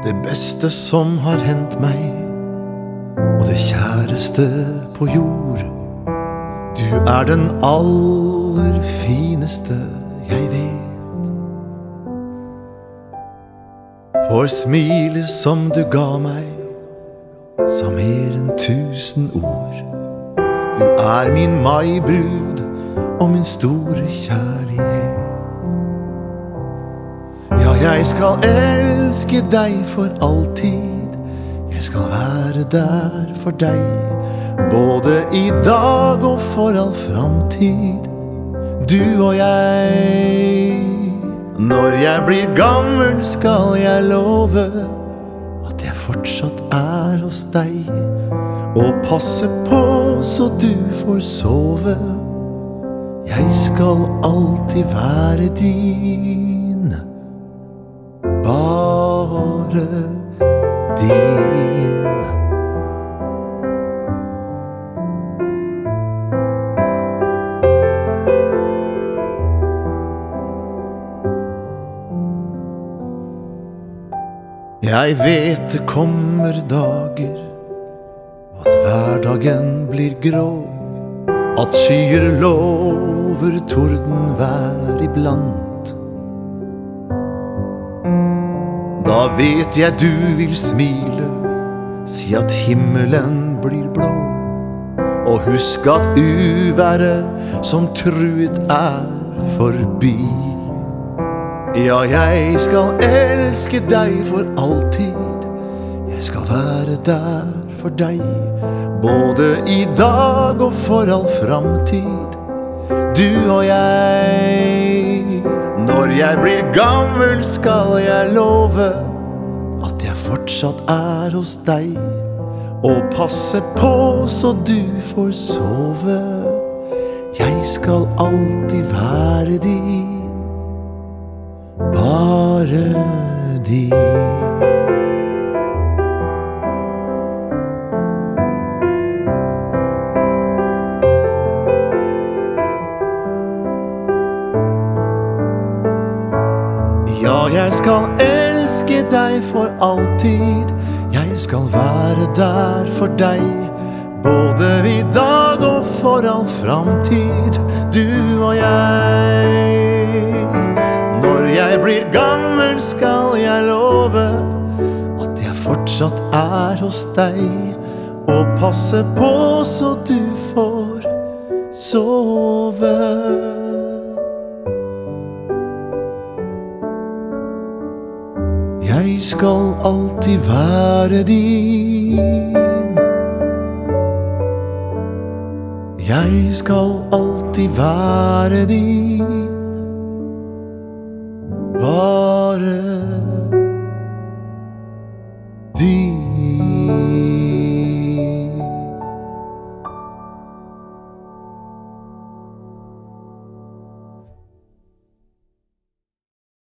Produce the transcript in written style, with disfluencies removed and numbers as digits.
Det beste som har hendt meg, og det kjæreste på jord. Du er den aller fineste jeg vet. For smilet som du ga meg, sa mer enn 1000 ord. Du er min maibrud og min store kjærlighet. Ja, jeg skal elske deg for alltid. Jeg skal være der for deg, både i dag og for all framtid. Du og jeg. Når jeg blir gammel skal jeg love at jeg fortsatt er hos deg, og passe på så du får sove. Jeg skal alltid være din, bare din. Jeg vet det kommer dager, at hverdagen blir grå, at skyer lover tordenvær iblant. Da vet jeg du vil smile, si at himmelen blir blå, og husk at uværet som truet er forbi. Ja, jeg skal elske deg for alltid. Jeg skal være der for deg, både i dag og for all framtid. Du og jeg. Når jeg blir gammel skal jeg love at jeg fortsatt er hos deg, og passe på så du får sove. Jeg skal alltid være din, bare din. Ja, jeg skal elske deg for alltid. Jeg skal være der for deg, både i dag og for all framtid. Du og jeg. Når jeg blir gammel skal jeg love at jeg fortsatt er hos deg, og passe på så du får sove. Jeg skal alltid være din. Jeg skal alltid være din, bare din.